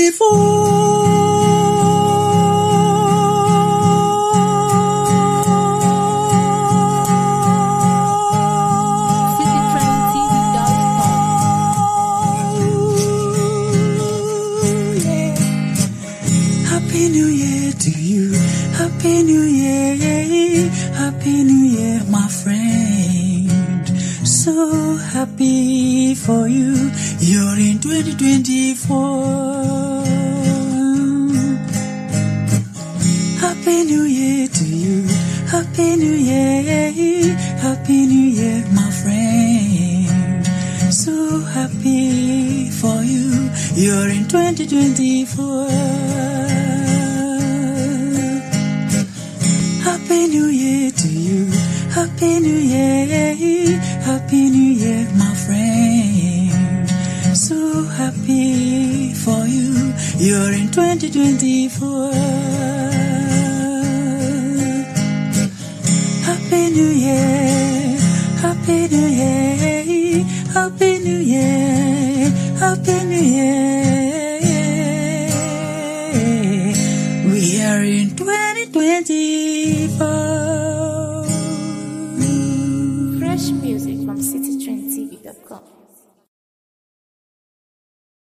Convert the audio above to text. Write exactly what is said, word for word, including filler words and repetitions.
Happy New Year to you. Happy New Year. Happy New Year, my friend. So happy for you. You're in twenty twenty-four. Happy New Year to you. Happy New Year. Happy New Year, my friend. So happy for you. You're in twenty twenty-four. Happy New Year to you. Happy New Year. Happy New Year, my friend. So happy for you. You're in twenty twenty-four. Happy New Year. Happy New Year. Happy New Year. Happy New Year. We are in twenty twenty-four.